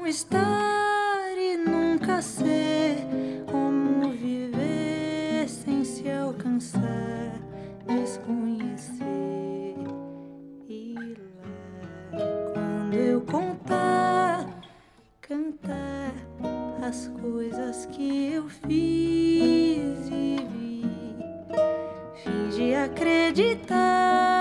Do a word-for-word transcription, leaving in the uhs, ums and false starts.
estar e nunca ser, como viver sem se alcançar, desconhecer e lá quando eu contar, cantar as coisas que eu fiz e vi, finge acreditar